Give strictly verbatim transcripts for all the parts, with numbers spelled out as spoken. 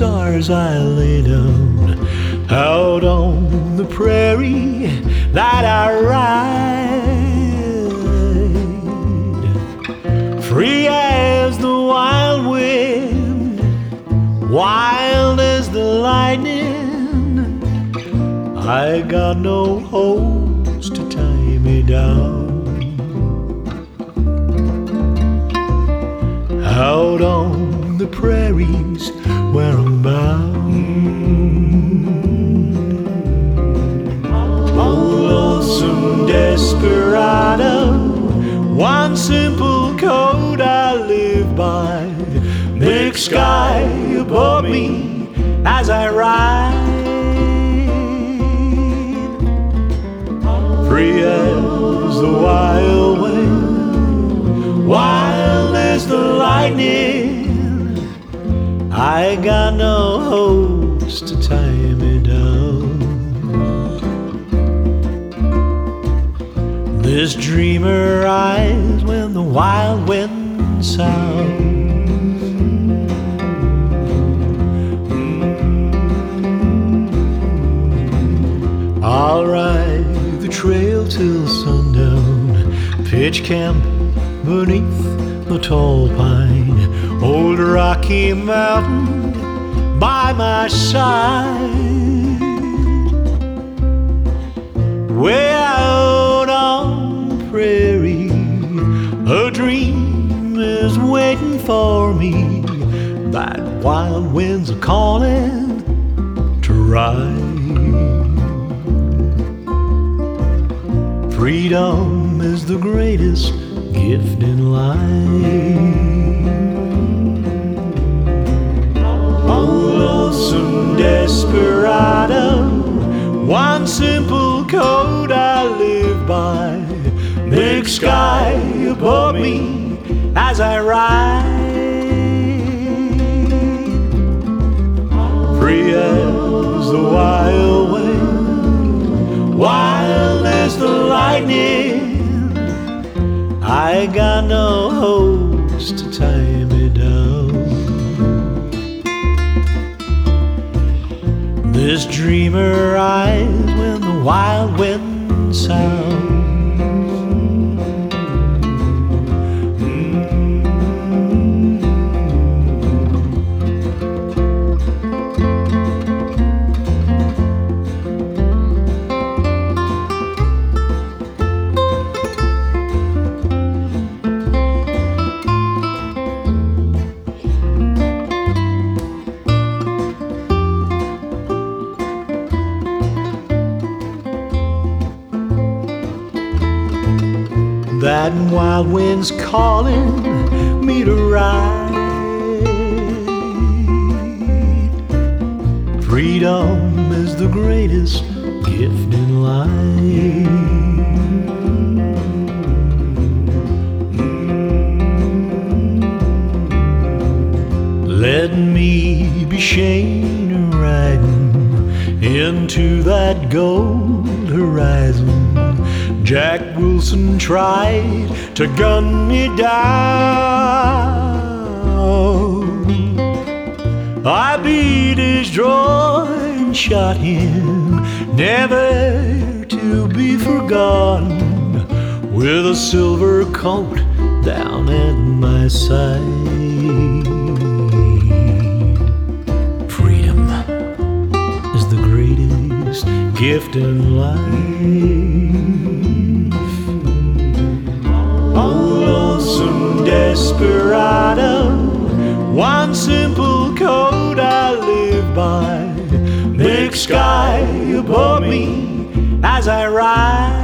stars I lay down out on the prairie that I ride, free as the wild wind, wild as the lightning. I got no hopes to tie me down. Out on the prairies where I'm bound. Oh, lonesome desperado, one simple code I live by. Big sky above me as I ride, free as the wild wind, wild as the lightning. I got no hopes to tie me down. This dreamer rides when the wild wind sounds. I'll ride the trail till sundown, pitch camp beneath the tall pine, old Rocky Mountain by my side. Way out on the prairie, a dream is waiting for me. That wild wind's a calling to ride. Freedom is the greatest gift in life. Oh, lonesome desperado, one simple code I live by. Big sky above me as I ride, free as the wild wind, wild as the lightning. I got no hopes to tie me down. This dreamer rides when the wild wind sounds. That wild wind's calling me to ride. Freedom is the greatest gift in life. Let me be Shane riding into that gold horizon. Jack Wilson tried to gun me down. I beat his drum and shot him, never to be forgotten, with a silver coat down at my side. Freedom is the greatest gift in life. Lonesome desperado, one simple code I live by. Big sky above me as I ride,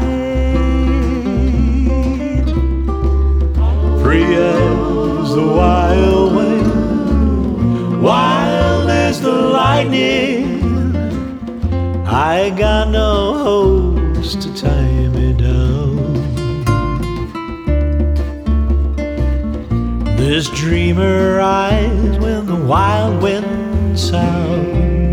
free as the wild wind, wild as the lightning. I got no hopes to tie me down. This dreamer rides when the wild wind sounds.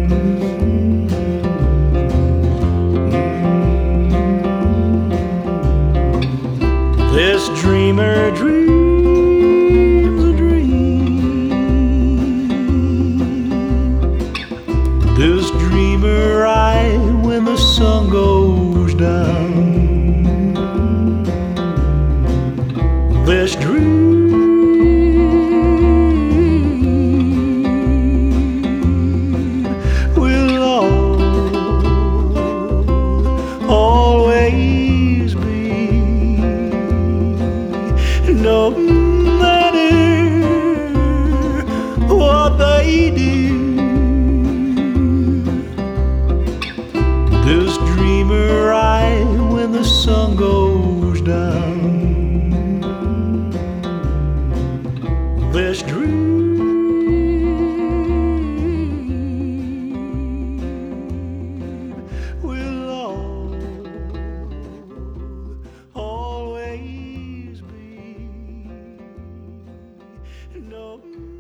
This dreamer dreams a dream This dreamer I when the sun goes down. This dream will al- always be. No matter what they do, this dreamer I when the sun goes down. This dream will al- always be. No